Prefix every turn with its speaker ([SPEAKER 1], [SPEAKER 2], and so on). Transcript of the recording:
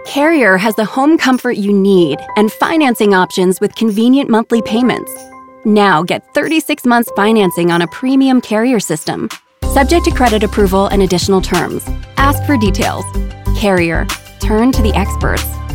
[SPEAKER 1] Carrier has the home comfort you need and financing options with convenient monthly payments. Now get 36 months financing on a premium Carrier system. Subject to credit approval and additional terms. Ask for details. Carrier. Turn to the experts.